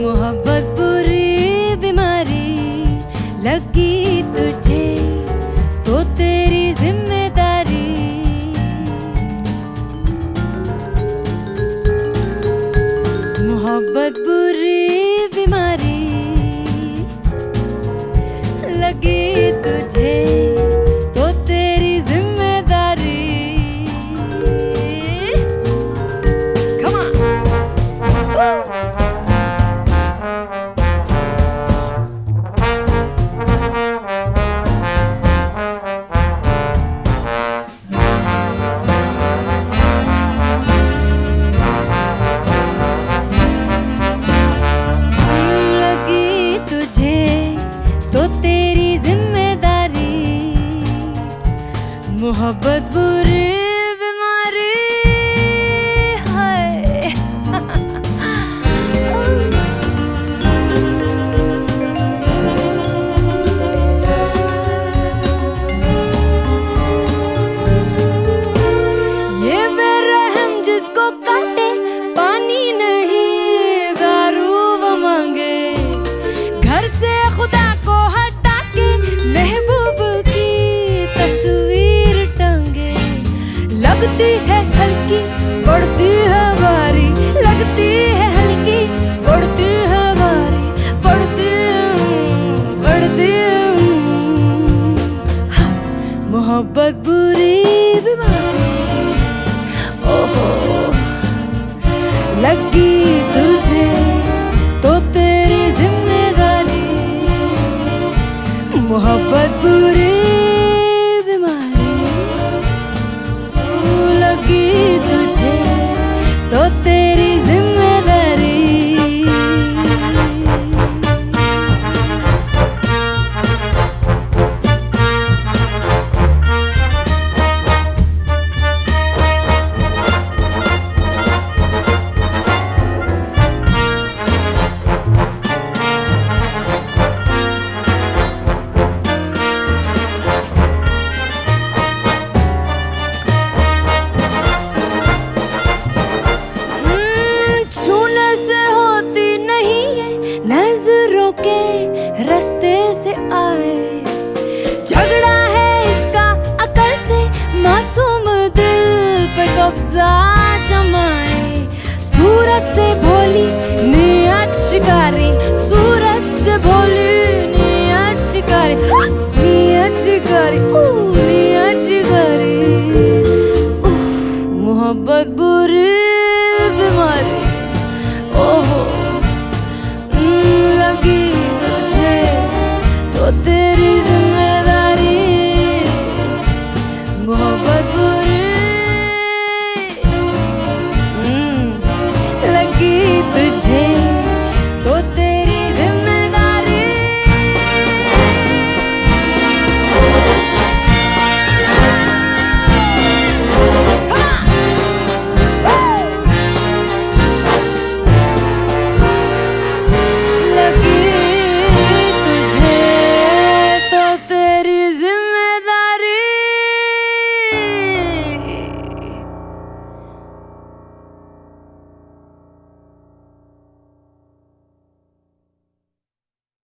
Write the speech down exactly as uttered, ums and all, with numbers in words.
मोहब्बत बुरी बीमारी लगी तुझे तो तेरी जिम्मेदारी। मोहब्बत बुरी बीमारी लगी तुझे तो तेरी जिम्मेदारी। Come on. लगी तुझे तो तेरी जिम्मेदारी। मोहब्बत बुरी बीमारी है। ये बेरहम जिसको काटे पानी नहीं दारू वो मांगे। घर से खुदा को हटा के महबूब की तस्वीर टांगे। लगती है हल्की पड़ती है भारी, लगती है हल्की पड़ती है भारी, पड़ती पड़ती हाँ, मोहब्बत बुरी बीमारी। ओहो लगी तुझे तो तेरी जिम्मेदारी। मोहब्बत बुरी बीमारी लगी तुझे तो तेरी जिम्मेदारी। नजरों के रास्ते से आए झगड़ा है इसका अकल से, मासूम दिल पे कब्जा जमाए। सूरत से भोली